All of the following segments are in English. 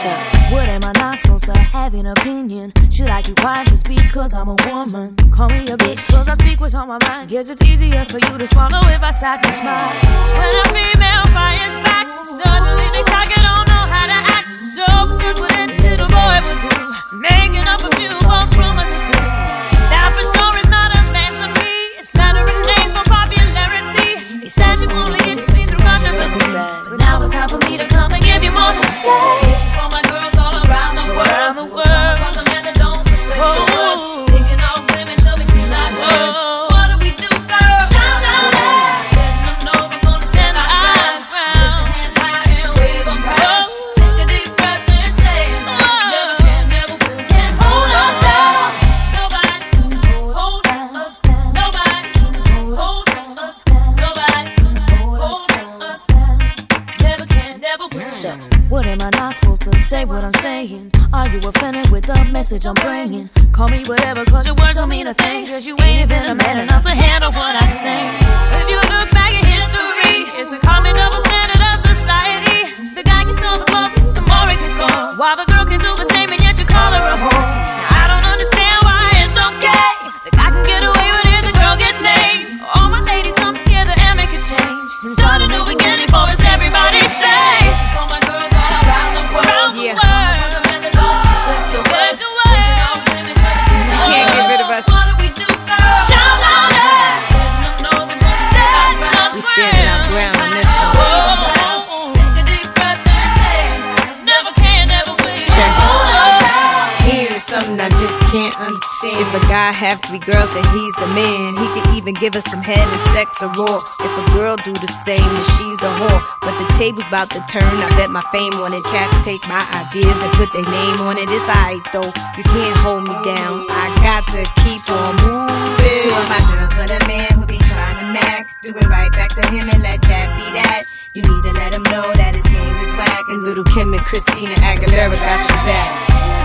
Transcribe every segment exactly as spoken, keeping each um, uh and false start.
So, what am I not supposed to have an opinion? Should I keep quiet just because I'm a woman? Call me a bitch, cause I speak what's on my mind. Guess it's easier for you to swallow if I sat and smile. When a female fires back, suddenly they talk and don't know how to act. So, here's what any little boy would do, making up a few false rumors or two. That for sure is not a man to me. It's flattering names for popularity. He says you only get to me through controversy, but now it's time for me to come and give you more to say. This is for my girls all around the world, around the world. For the men that don't respect your worth, thinking all women shall be seen like her. What do we do, girl? Shout out loud, letting them know we're gonna stand our ground. Put your hands high and wave them proud. Take a deep breath and say, never can, never will, can hold us down. Nobody can hold us down. Nobody can hold us down. Nobody can hold us down. Never can, never will. So, what am I not supposed to say what I'm saying? Are you offended with the message I'm bringing? Call me whatever, cause your words don't mean a thing. Cause you ain't even a man enough to handle what I say. If you look back at history, it's a common double standard of society. The guy can tell the club, the more he can score, while the girl can do the same and yet you call her a whore. Now I don't understand why it's okay. The guy can get away with it, the girl gets named. All my ladies come together and make a change and start a new beginning for us, everybody say. This is for my girls all around the world. Yeah. I just can't understand. If a guy have three girls, then he's the man. He could even give us some head and sex or raw. If a girl do the same, then she's a whore. But the table's about to turn, I bet my fame on it. Cats take my ideas and put their name on it. It's alright though, you can't hold me down. I got to keep on moving. Two of my girls with a man who be trying to mac. Do it right back to him and let that be that. You need to let him know that his game is whack. And Little Kim and Christina Aguilera got your back.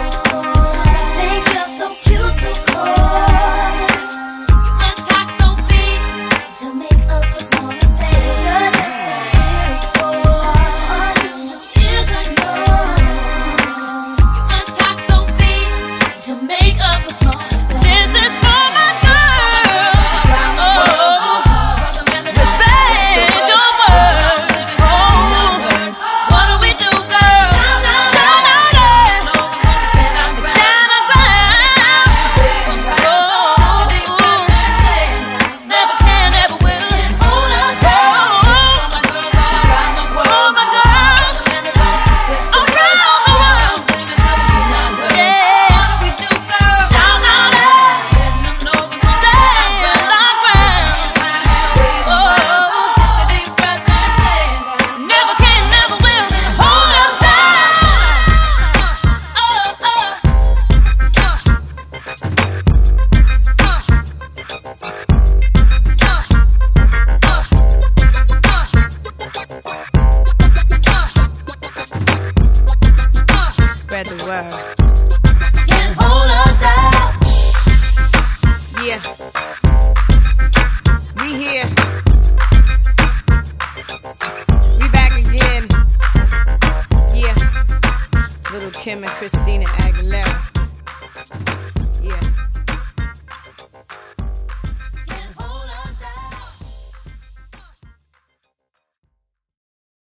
So cute, so coy. You must talk so big to make up for smaller things. Just a little boy. All you do is ignore. You must talk so big to make up for smaller things. This is for my girls around the world. Respect your word. Oh, what do we do, girl? Shout out, stand our ground. Spread the word. Can't hold us down. Yeah. We here. We back again. Yeah. Little Kim and Christina Aguilera.